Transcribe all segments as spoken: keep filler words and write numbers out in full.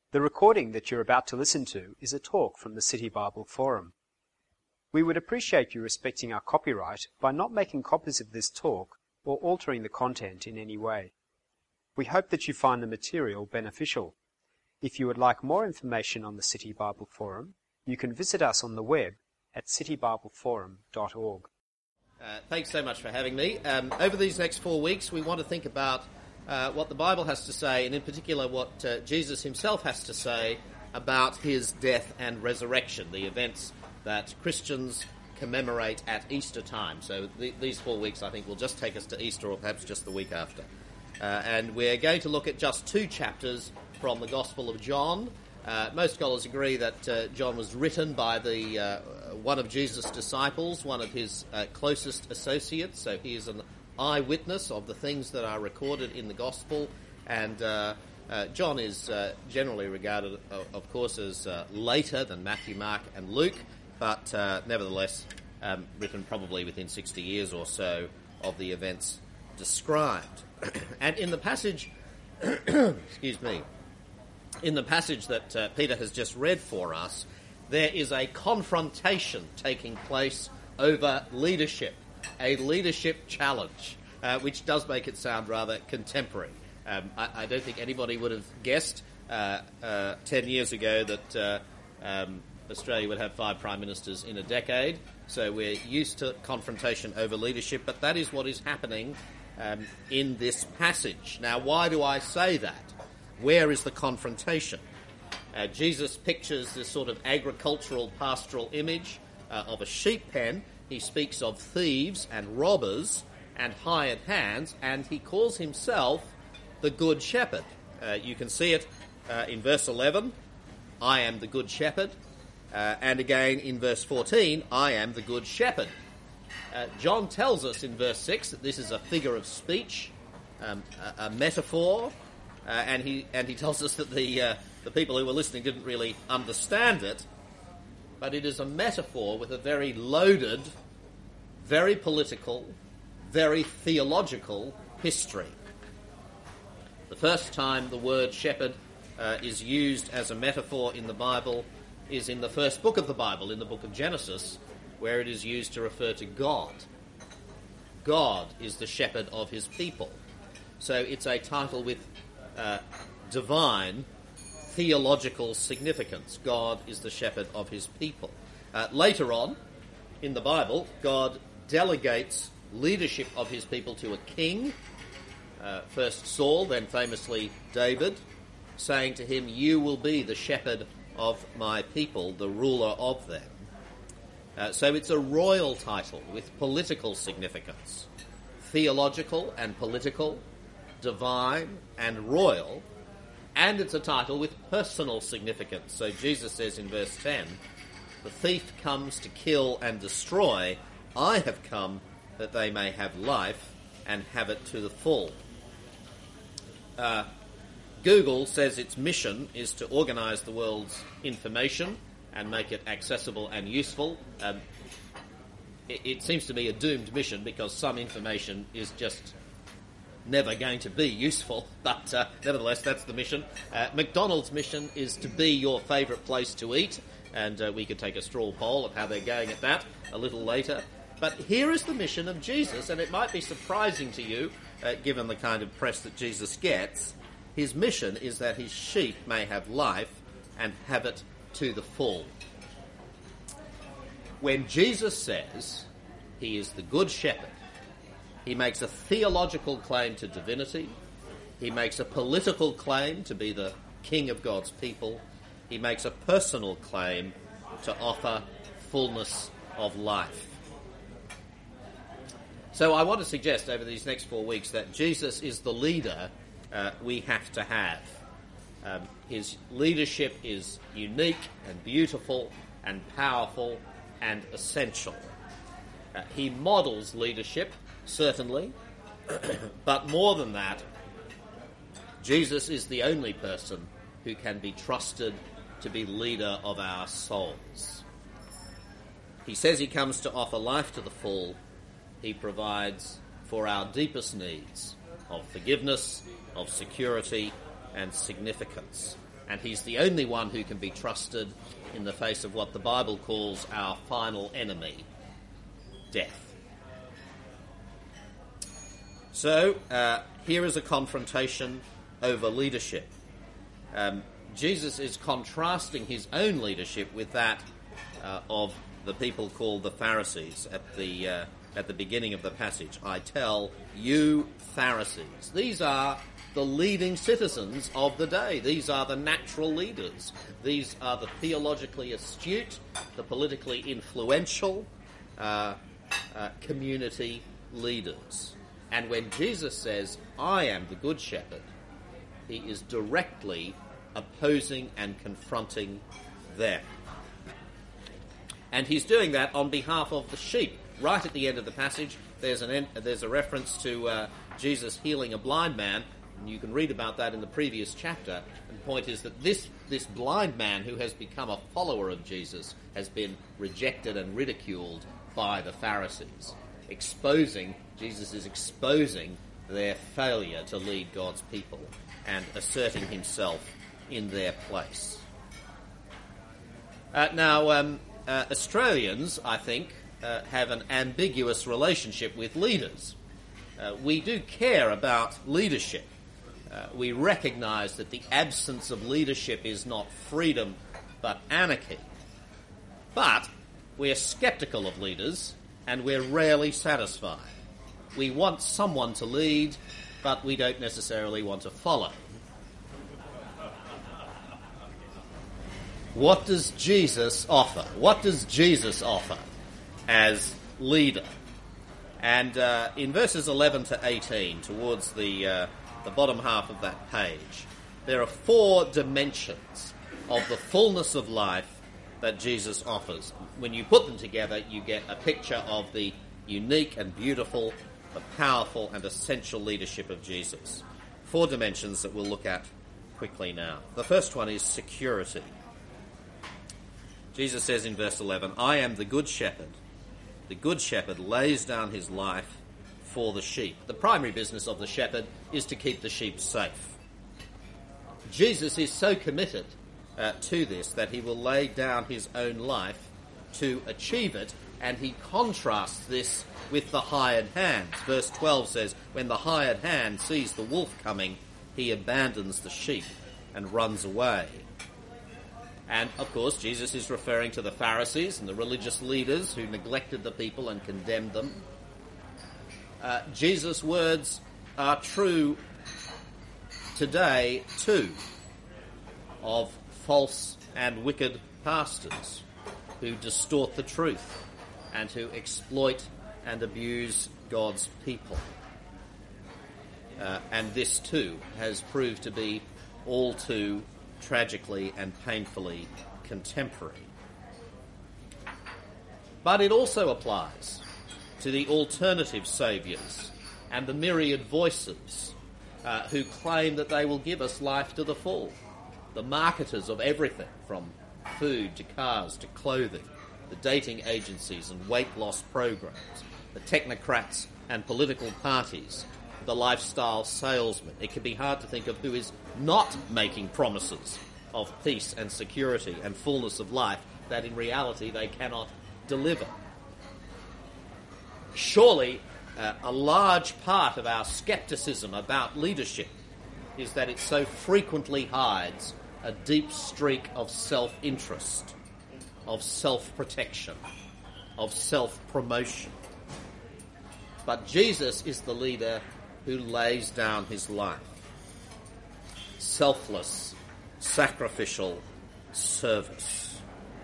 The recording that you're about to listen to is a talk from the City Bible Forum. We would appreciate you respecting our copyright by not making copies of this talk or altering the content in any way. We hope that you find the material beneficial. If you would like more information on the City Bible Forum, you can visit us on the web at city bible forum dot org. Uh, thanks so much for having me. Um, over these next four weeks, we want to think about uh, what the Bible has to say, and in particular what uh, Jesus himself has to say about his death and resurrection, the events that Christians commemorate at Easter time. So th- these four weeks, I think, will just take us to Easter, or perhaps just the week after. Uh, and we're going to look at just two chapters from the Gospel of John. Uh, most scholars agree that uh, John was written by the uh, one of Jesus' disciples, one of his uh, closest associates, so he is an eyewitness of the things that are recorded in the Gospel, and uh, uh, John is uh, generally regarded, uh, of course, as uh, later than Matthew, Mark and Luke, but uh, nevertheless um, written probably within sixty years or so of the events described. And in the passage, excuse me, in the passage that uh, Peter has just read for us, there is a confrontation taking place over leadership, a leadership challenge, uh, which does make it sound rather contemporary. Um, I, I don't think anybody would have guessed uh, uh, ten years ago that uh, um, Australia would have five prime ministers in a decade, so we're used to confrontation over leadership, but that is what is happening um, in this passage. Now, why do I say that? Where is the confrontation? Uh, Jesus pictures this sort of agricultural pastoral image uh, of a sheep pen. He speaks of thieves and robbers and hired hands, and he calls himself the Good Shepherd. Uh, you can see it uh, in verse eleven, I am the Good Shepherd, uh, and again in verse fourteen, I am the Good Shepherd. Uh, John tells us in verse six that this is a figure of speech, um, a, a metaphor, uh, and he and he tells us that the uh, the people who were listening didn't really understand it, but it is a metaphor with a very loaded, very political, very theological history. The first time the word shepherd uh, is used as a metaphor in the Bible is in the first book of the Bible, in the book of Genesis, where it is used to refer to God. God is the shepherd of his people. So it's a title with uh, divine theological significance. God is the shepherd of his people. Uh, later on in the Bible, God delegates leadership of his people to a king, uh, first Saul, then famously David, saying to him, you will be the shepherd of my people, the ruler of them. Uh, so it's a royal title with political significance, theological and political, divine and royal, and it's a title with personal significance. So Jesus says in verse ten, the thief comes to kill and destroy. I have come that they may have life and have it to the full. Uh, Google says its mission is to organise the world's information and make it accessible and useful. Um, it, it seems to be a doomed mission because some information is just never going to be useful, but uh, nevertheless, that's the mission. Uh, McDonald's mission is to be your favourite place to eat, and uh, we could take a straw poll of how they're going at that a little later. But here is the mission of Jesus, and it might be surprising to you, uh, given the kind of press that Jesus gets. His mission is that his sheep may have life and have it to the full. When Jesus says he is the Good Shepherd, he makes a theological claim to divinity. He makes a political claim to be the king of God's people. He makes a personal claim to offer fullness of life. So I want to suggest over these next four weeks that Jesus is the leader uh, we have to have. Um, his leadership is unique and beautiful and powerful and essential. Uh, he models leadership, certainly, but more than that, Jesus is the only person who can be trusted to be leader of our souls. He says he comes to offer life to the full. He provides for our deepest needs of forgiveness, of security, and significance. And he's the only one who can be trusted in the face of what the Bible calls our final enemy, death. So, uh, here is a confrontation over leadership. Um, Jesus is contrasting his own leadership with that uh, of the people called the Pharisees at the uh, at the beginning of the passage. I tell you, Pharisees. These are the leading citizens of the day. These are the natural leaders. These are the theologically astute, the politically influential uh, uh, community leaders. And when Jesus says, I am the good shepherd, he is directly opposing and confronting them. And he's doing that on behalf of the sheep. Right at the end of the passage, there's an en- there's a reference to uh, Jesus healing a blind man, and you can read about that in the previous chapter. And the point is that this, this blind man who has become a follower of Jesus has been rejected and ridiculed by the Pharisees, exposing, Jesus is exposing their failure to lead God's people and asserting himself in their place. Uh, now, um, uh, Australians, I think, uh, have an ambiguous relationship with leaders. Uh, we do care about leadership. Uh, we recognise that the absence of leadership is not freedom but anarchy. But we're sceptical of leaders and we're rarely satisfied. We want someone to lead, but we don't necessarily want to follow. What does Jesus offer? What does Jesus offer as leader? And uh, in verses eleven to eighteen, towards the uh, the bottom half of that page, there are four dimensions of the fullness of life that Jesus offers. When you put them together, you get a picture of the unique and beautiful, the powerful and essential leadership of Jesus. Four dimensions that we'll look at quickly now. The first one is security. Jesus says in verse eleven, I am the good shepherd. The good shepherd lays down his life for the sheep. The primary business of the shepherd is to keep the sheep safe. Jesus is so committed uh, to this that he will lay down his own life to achieve it, and he contrasts this with the hired hand. Verse twelve says, when the hired hand sees the wolf coming, he abandons the sheep and runs away. And, of course, Jesus is referring to the Pharisees and the religious leaders who neglected the people and condemned them. Uh, Jesus' words are true today, too, of false and wicked pastors who distort the truth and who exploit and abuse God's people. Uh, and this, too, has proved to be all too tragically and painfully contemporary. But it also applies to the alternative saviours and the myriad voices uh, who claim that they will give us life to the full. The marketers of everything, from food to cars to clothing, the dating agencies and weight loss programs, the technocrats and political parties, the lifestyle salesman. It can be hard to think of who is not making promises of peace and security and fullness of life that in reality they cannot deliver. Surely uh, a large part of our scepticism about leadership is that it so frequently hides a deep streak of self-interest, of self-protection, of self-promotion. But Jesus is the leader who lays down his life. Selfless, sacrificial service.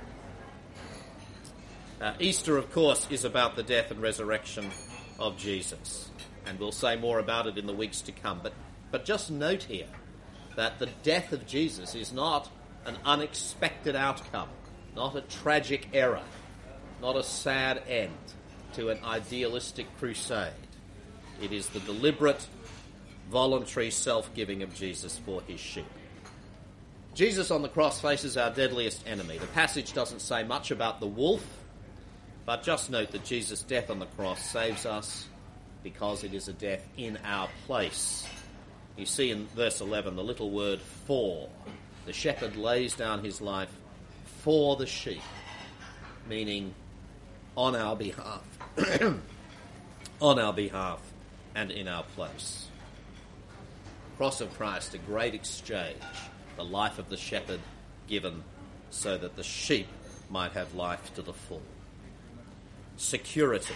Uh, Easter, of course, is about the death and resurrection of Jesus, and we'll say more about it in the weeks to come. But, but just note here that the death of Jesus is not an unexpected outcome, not a tragic error, not a sad end to an idealistic crusade. It is the deliberate, voluntary self-giving of Jesus for his sheep. Jesus on the cross faces our deadliest enemy. The passage doesn't say much about the wolf, but just note that Jesus' death on the cross saves us because it is a death in our place. You see in verse eleven the little word for. The shepherd lays down his life for the sheep, meaning on our behalf, on our behalf and in our place. Cross of Christ, a great exchange, the life of the shepherd given so that the sheep might have life to the full. Security.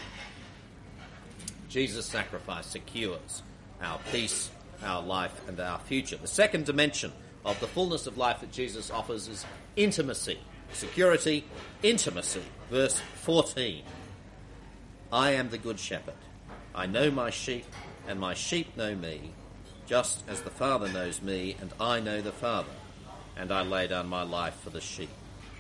Jesus' sacrifice secures our peace, our life, and our future. The second dimension of the fullness of life that Jesus offers is intimacy. Security, intimacy. Verse fourteen. I am the good shepherd. I know my sheep, and my sheep know me, just as the Father knows me, and I know the Father, and I lay down my life for the sheep.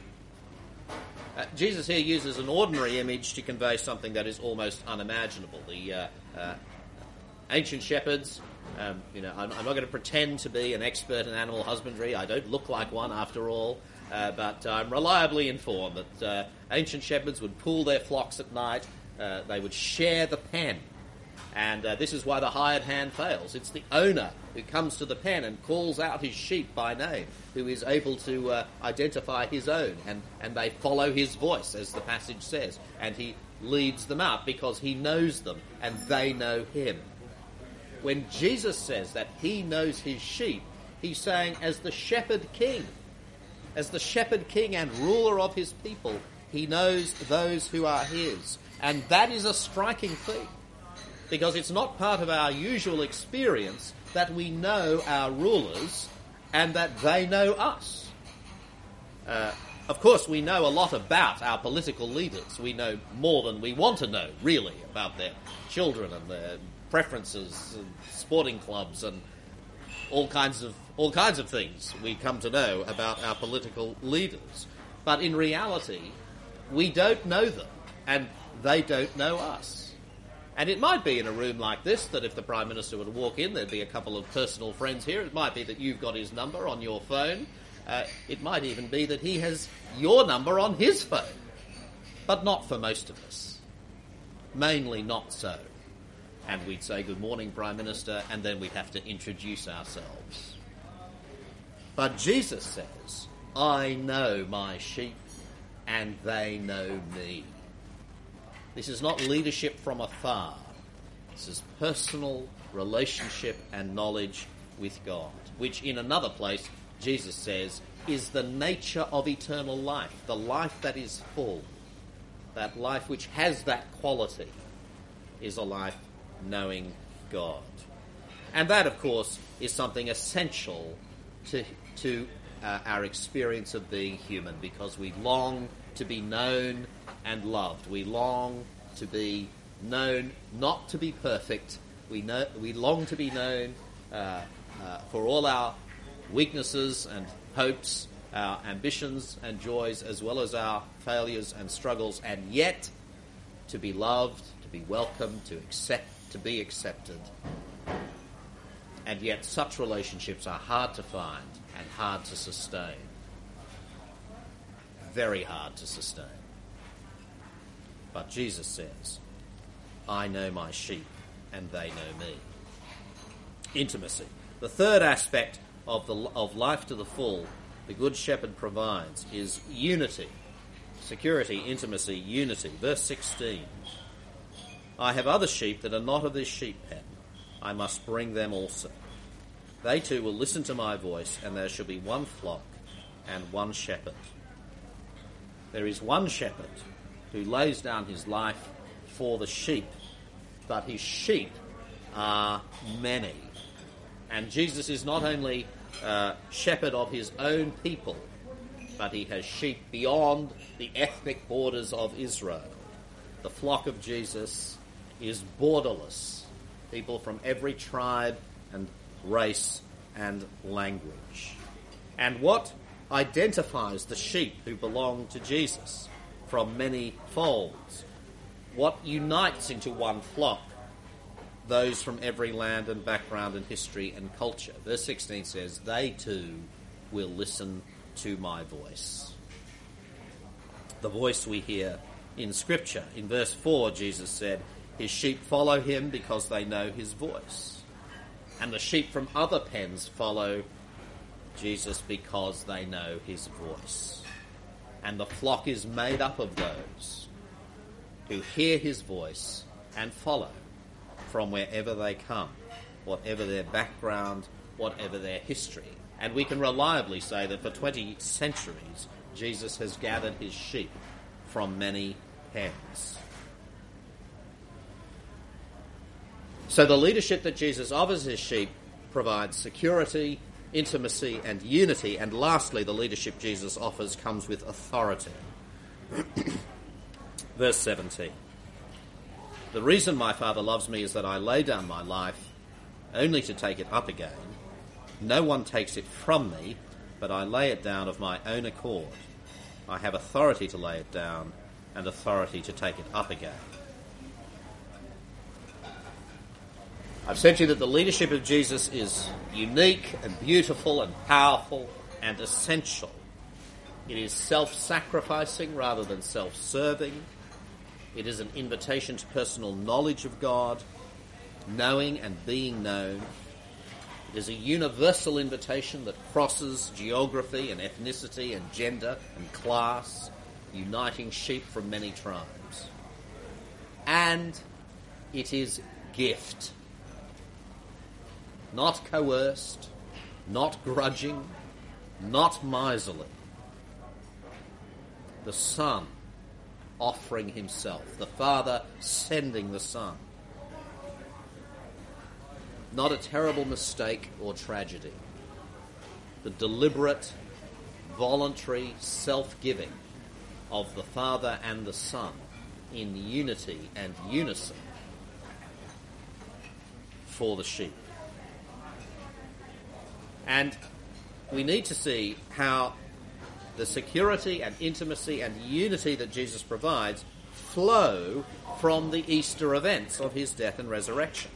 Uh, Jesus here uses an ordinary image to convey something that is almost unimaginable. The uh, uh, ancient shepherds, um, you know, I'm, I'm not going to pretend to be an expert in animal husbandry. I don't look like one after all, uh, but I'm reliably informed that uh, ancient shepherds would pool their flocks at night. Uh, they would share the pen. And uh, this is why the hired hand fails. It's the owner who comes to the pen and calls out his sheep by name, who is able to uh, identify his own, and, and they follow his voice, as the passage says, and he leads them out because he knows them and they know him. When Jesus says that he knows his sheep, he's saying as the shepherd king, as the shepherd king and ruler of his people, he knows those who are his. And that is a striking thing, because it's not part of our usual experience that we know our rulers and that they know us. Uh, of course, we know a lot about our political leaders. We know more than we want to know, really, about their children and their preferences and sporting clubs and all kinds of all kinds of things we come to know about our political leaders. But in reality, we don't know them, and they don't know us. And it might be in a room like this that if the Prime Minister were to walk in, there'd be a couple of personal friends here. It might be that you've got his number on your phone. Uh, it might even be that he has your number on his phone. But not for most of us. Mainly not so. And we'd say, good morning, Prime Minister, and then we'd have to introduce ourselves. But Jesus says, I know my sheep, and they know me. This is not leadership from afar. This is personal relationship and knowledge with God, which in another place, Jesus says, is the nature of eternal life, the life that is full, that life which has that quality is a life knowing God. And that, of course, is something essential to, to uh, our experience of being human, because we long to be known and loved. We long to be known, not to be perfect. We know we long to be known uh, uh, for all our weaknesses and hopes, our ambitions and joys, as well as our failures and struggles, and yet to be loved, to be welcomed, to accept, to be accepted. And yet such relationships are hard to find and hard to sustain. Very hard to sustain. But Jesus says, I know my sheep and they know me. Intimacy. The third aspect of the of life to the full the Good Shepherd provides is unity. Security, intimacy, unity. Verse sixteen. I have other sheep that are not of this sheep pen. I must bring them also. They too will listen to my voice, and there shall be one flock and one shepherd. There is one shepherd who lays down his life for the sheep, but his sheep are many. And Jesus is not only uh, shepherd of his own people, but he has sheep beyond the ethnic borders of Israel. The flock of Jesus is borderless. People from every tribe and race and language. And what identifies the sheep who belong to Jesus from many folds? What unites into one flock those from every land and background and history and culture? Verse sixteen says, they too will listen to my voice. The voice we hear in Scripture. In verse four, Jesus said, his sheep follow him because they know his voice. And the sheep from other pens follow Jesus because they know his voice. And the flock is made up of those who hear his voice and follow from wherever they come, whatever their background, whatever their history. And we can reliably say that for twenty centuries, Jesus has gathered his sheep from many hands. So the leadership that Jesus offers his sheep provides security, intimacy and unity, and lastly, the leadership Jesus offers comes with authority. Verse seventeen. The reason my Father loves me is that I lay down my life only to take it up again. No one takes it from me, but I lay it down of my own accord. I have authority to lay it down and authority to take it up again. I've said to you that the leadership of Jesus is unique and beautiful and powerful and essential. It is self-sacrificing rather than self-serving. It is an invitation to personal knowledge of God, knowing and being known. It is a universal invitation that crosses geography and ethnicity and gender and class, uniting sheep from many tribes. And it is gift. Not coerced, not grudging, not miserly. The Son offering himself, the Father sending the Son. Not a terrible mistake or tragedy. The deliberate, voluntary self-giving of the Father and the Son in unity and unison for the sheep. And we need to see how the security and intimacy and unity that Jesus provides flow from the Easter events of his death and resurrection.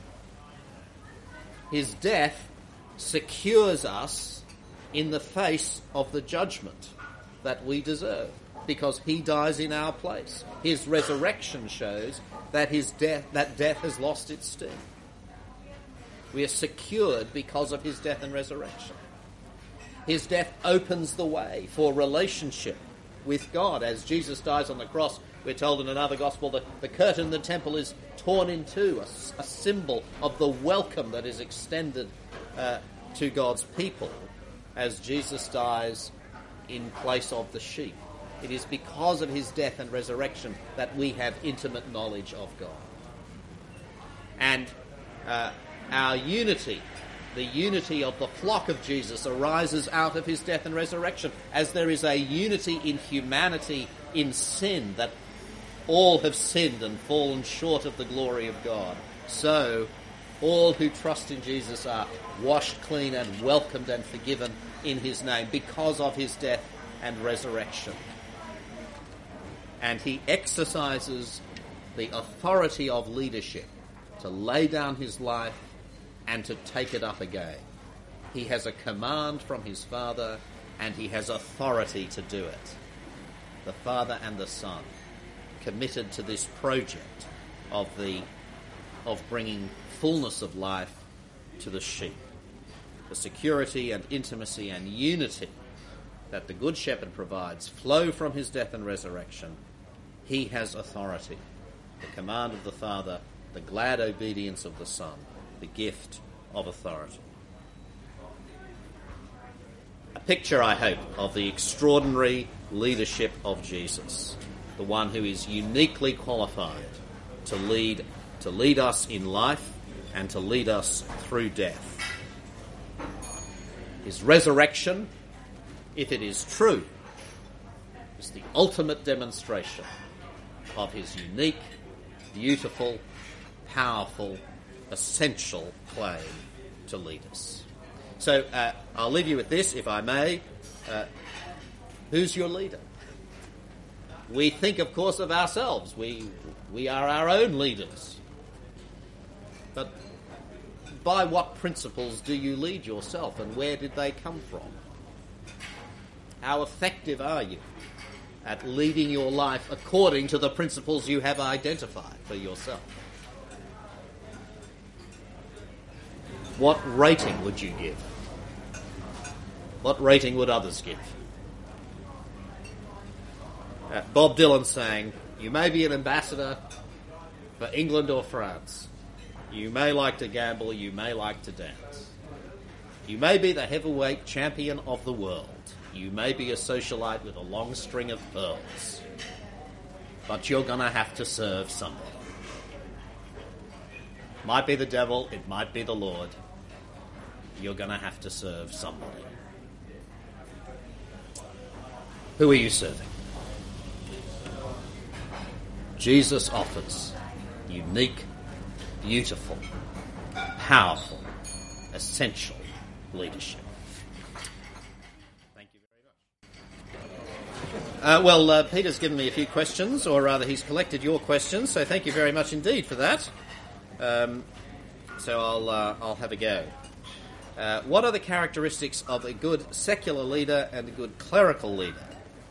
His death secures us in the face of the judgment that we deserve, because he dies in our place. His resurrection shows that his death, that death has lost its sting. We are secured because of his death and resurrection. His death opens the way for relationship with God. As Jesus dies on the cross, we're told in another gospel that the curtain in the temple is torn in two, a, a symbol of the welcome that is extended uh, to God's people as Jesus dies in place of the sheep. It is because of his death and resurrection that we have intimate knowledge of God. And uh, our unity, the unity of the flock of Jesus, arises out of his death and resurrection, as there is a unity in humanity in sin, that all have sinned and fallen short of the glory of God. So all who trust in Jesus are washed clean and welcomed and forgiven in his name because of his death and resurrection. And he exercises the authority of leadership to lay down his life and to take it up again. He has a command from his Father, and he has authority to do it. The Father and the Son committed to this project of the of bringing fullness of life to the sheep. The security and intimacy and unity that the Good Shepherd provides flow from his death and resurrection. He has authority. The command of the Father, the glad obedience of the Son, the gift of authority. A picture, I hope, of the extraordinary leadership of Jesus, the one who is uniquely qualified to lead, to lead us in life and to lead us through death. His resurrection, if it is true, is the ultimate demonstration of his unique, beautiful, powerful, essential claim to lead us. So uh, I'll leave you with this, if I may. Uh, who's your leader? We think, of course, of ourselves. We we are our own leaders. But by what principles do you lead yourself, and where did they come from? How effective are you at leading your life according to the principles you have identified for yourself? What rating would you give? what rating would others give? Uh, Bob Dylan sang, "You may be an ambassador for England or France. You may like to gamble, you may like to dance. You may be the heavyweight champion of the world. You may be a socialite with a long string of pearls. But you're going to have to serve somebody. Might be the devil, it might be the Lord. You're going to have to serve somebody." Who are you serving? Jesus offers unique, beautiful, powerful, essential leadership. Thank you very much. Uh, well, uh, Peter's given me a few questions, or rather he's collected your questions, so thank you very much indeed for that. Um, so I'll, uh, I'll have a go. Uh, what are the characteristics of a good secular leader and a good clerical leader?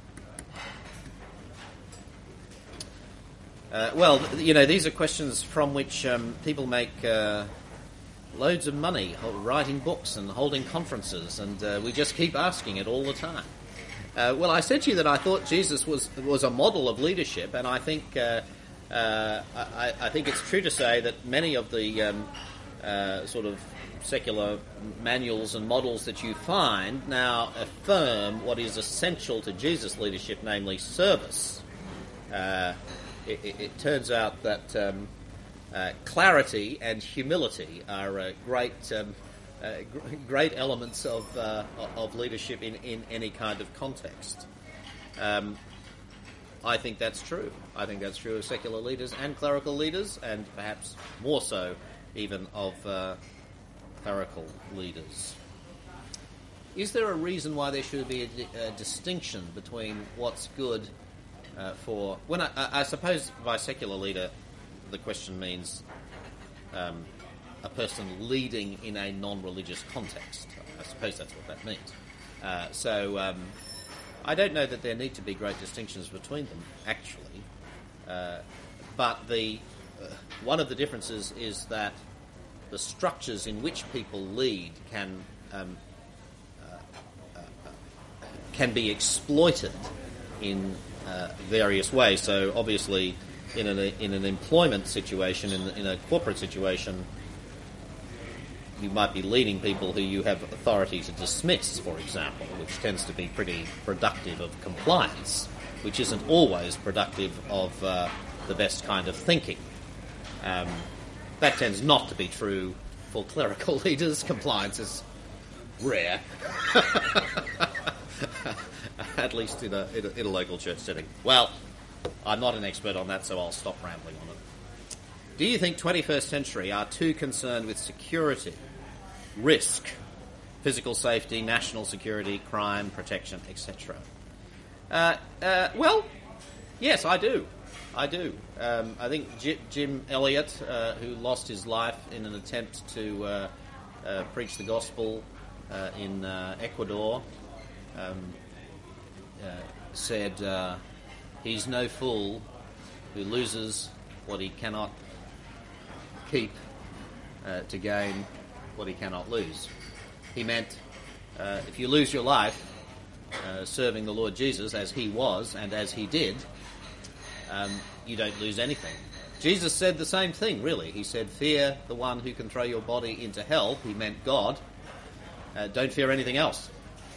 Uh, well, you know, these are questions from which um, people make uh, loads of money writing books and holding conferences, and uh, we just keep asking it all the time. Uh, well, I said to you that I thought Jesus was was a model of leadership, and I think uh, uh, I, I think it's true to say that many of the um, uh, sort of secular manuals and models that you find now affirm what is essential to Jesus' leadership, namely service. Uh, It, it, it turns out that um, uh, clarity and humility are uh, great um, uh, gr- great elements of uh, of leadership in, in any kind of context. Um, I think that's true. I think that's true of secular leaders and clerical leaders, and perhaps more so even of uh, clerical leaders. Is there a reason why there should be a, di- a distinction between what's good Uh, for when I, I suppose by secular leader, the question means um, a person leading in a non-religious context. I suppose that's what that means. Uh, so um, I don't know that there need to be great distinctions between them, actually. Uh, but the uh, one of the differences is that the structures in which people lead can um, uh, uh, can be exploited in Uh, various ways. So obviously in an, in an employment situation, in, in a corporate situation, you might be leading people who you have authority to dismiss, for example, which tends to be pretty productive of compliance, which isn't always productive of uh, the best kind of thinking. Um, that tends not to be true for clerical leaders. Compliance is rare. At least in a, in a in a local church setting. Well, I'm not an expert on that, so I'll stop rambling on it. Do you think twenty-first century are too concerned with security, risk, physical safety, national security, crime, protection, et cetera? Uh, uh, well, yes, I do. I do. Um, I think J- Jim Elliot, uh, who lost his life in an attempt to uh, uh, preach the gospel uh, in uh, Ecuador, um, Uh, said uh, he's no fool who loses what he cannot keep uh, to gain what he cannot lose. He meant uh, if you lose your life uh, serving the Lord Jesus as he was and as he did, um, you don't lose anything. Jesus said the same thing, really. He said, fear the one who can throw your body into hell. He meant God. Uh, don't fear anything else.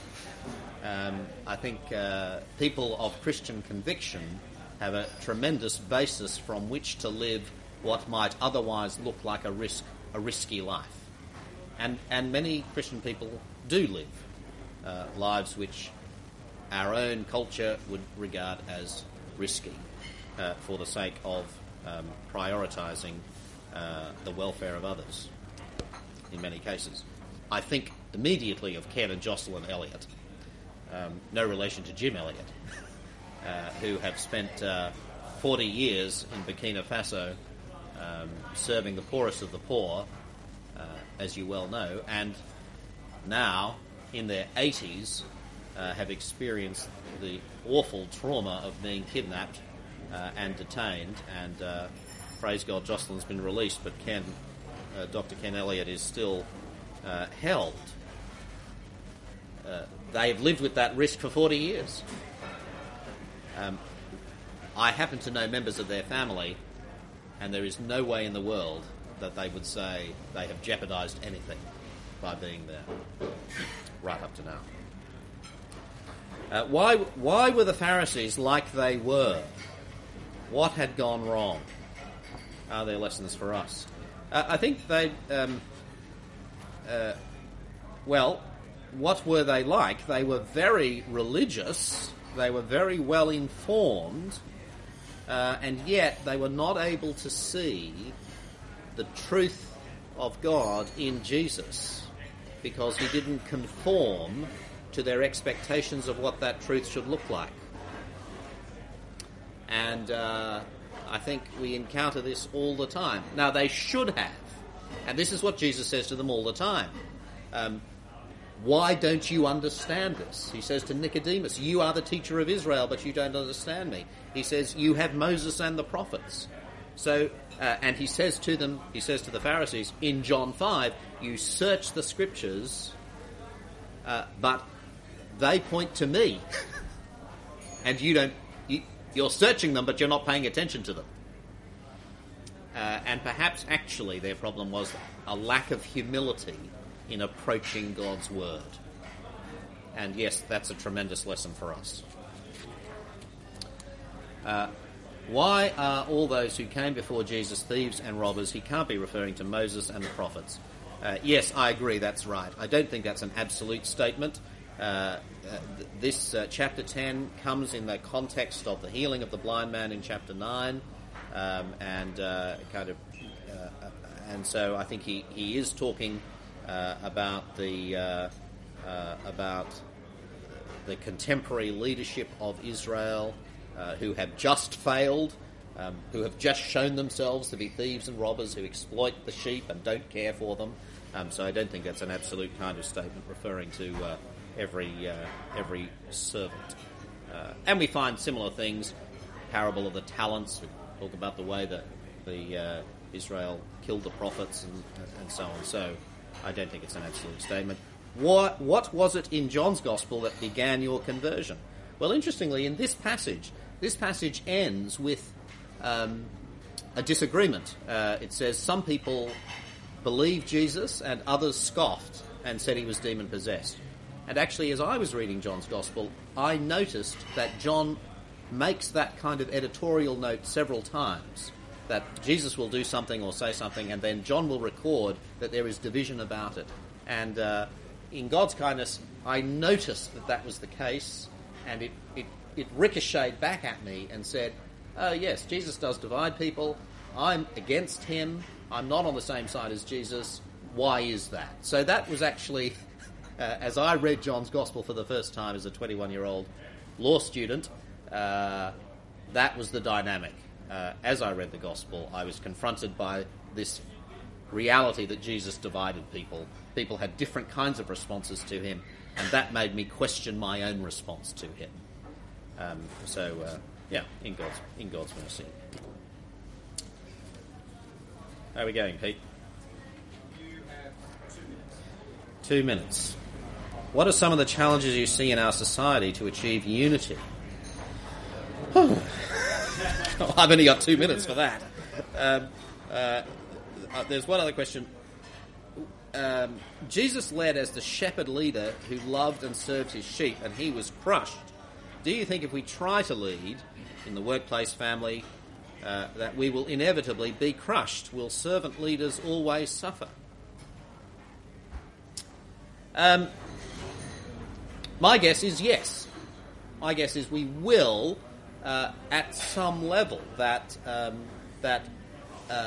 Um, I think uh, people of Christian conviction have a tremendous basis from which to live what might otherwise look like a risk, a risky life, and and many Christian people do live uh, lives which our own culture would regard as risky uh, for the sake of um, prioritising uh, the welfare of others. In many cases, I think immediately of Ken and Jocelyn Elliott. Um, no relation to Jim Elliot, uh, who have spent uh, forty years in Burkina Faso um, serving the poorest of the poor, uh, as you well know, and now, in their eighties, uh, have experienced the awful trauma of being kidnapped uh, and detained, and uh, praise God, Jocelyn's been released, but Ken, uh, Doctor Ken Elliot is still uh, held. Uh, they have lived with that risk for forty years. Um, I happen to know members of their family, and there is no way in the world that they would say they have jeopardised anything by being there, right up to now. Uh, why, why were the Pharisees like they were? What had gone wrong? Are there lessons for us? Uh, I think they... Um, uh, well, what were they like? They were very religious, they were very well informed, uh, and yet they were not able to see the truth of God in Jesus because he didn't conform to their expectations of what that truth should look like. And uh, I think we encounter this all the time. Now, they should have, and this is what Jesus says to them all the time. Um, Why don't you understand this? He says to Nicodemus, you are the teacher of Israel, but you don't understand me. He says, you have Moses and the prophets. So, uh, and he says to them, he says to the Pharisees in John five, you search the scriptures, uh, but they point to me. And you don't, you, you're searching them, but you're not paying attention to them. Uh, and perhaps actually their problem was a lack of humility in approaching God's word. And yes, that's a tremendous lesson for us. Uh, why are all those who came before Jesus thieves and robbers? He can't be referring to Moses and the prophets. Uh, yes, I agree, that's right. I don't think that's an absolute statement. Uh, uh, th- this uh, chapter ten comes in the context of the healing of the blind man in chapter nine, um, and uh, kind of, uh, and so I think he, he is talking Uh, about the uh, uh, about the contemporary leadership of Israel, uh, who have just failed, um, who have just shown themselves to be thieves and robbers who exploit the sheep and don't care for them. Um, so I don't think that's an absolute kind of statement referring to uh, every uh, every servant. Uh, and we find similar things. Parable of the talents. We talk about the way that the uh, Israel killed the prophets and, and so on. So I don't think it's an absolute statement. What, what was it in John's Gospel that began your conversion? Well, interestingly, in this passage, this passage ends with um, a disagreement. Uh, it says some people believed Jesus and others scoffed and said he was demon-possessed. And actually, as I was reading John's Gospel, I noticed that John makes that kind of editorial note several times, that Jesus will do something or say something, and then John will record that there is division about it. And uh, in God's kindness, I noticed that that was the case, and it, it, it ricocheted back at me and said, oh yes, Jesus does divide people. I'm against him. I'm not on the same side as Jesus. Why is that? So that was actually, uh, as I read John's Gospel for the first time as a twenty-one-year-old law student, uh, that was the dynamic. Uh, as I read the Gospel, I was confronted by this reality that Jesus divided people. People had different kinds of responses to him, and that made me question my own response to him. Um, so, uh, yeah, in God's in God's mercy. How are we going, Pete? You have two minutes. Two minutes. What are some of the challenges you see in our society to achieve unity? I've only got two minutes for that. Um, uh, there's one other question. Um, Jesus led as the shepherd leader who loved and served his sheep, and he was crushed. Do you think if we try to lead in the workplace, family, uh, that we will inevitably be crushed? Will servant leaders always suffer? Um, my guess is yes. My guess is we will, uh, at some level, that um, that uh,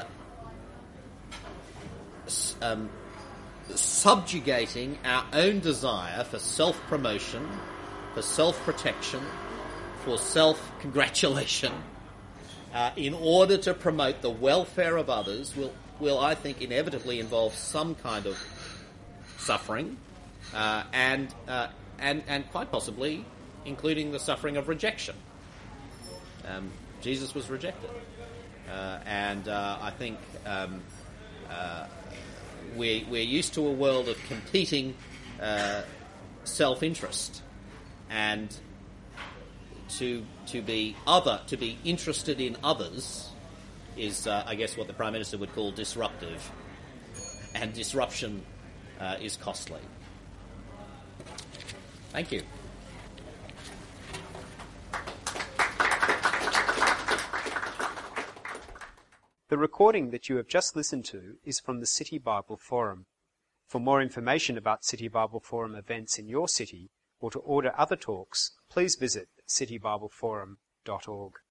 um, subjugating our own desire for self-promotion, for self-protection, for self-congratulation, uh, in order to promote the welfare of others, will, will I think, inevitably involve some kind of suffering, uh, and uh, and and quite possibly including the suffering of rejection. Um, Jesus was rejected, uh, and uh, I think um, uh, we we're used to a world of competing uh, self-interest, and to to be other, to be interested in others is, uh, I guess, what the Prime Minister would call disruptive, and disruption uh, is costly. Thank you. The recording that you have just listened to is from the City Bible Forum. For more information about City Bible Forum events in your city, or to order other talks, please visit city bible forum dot org.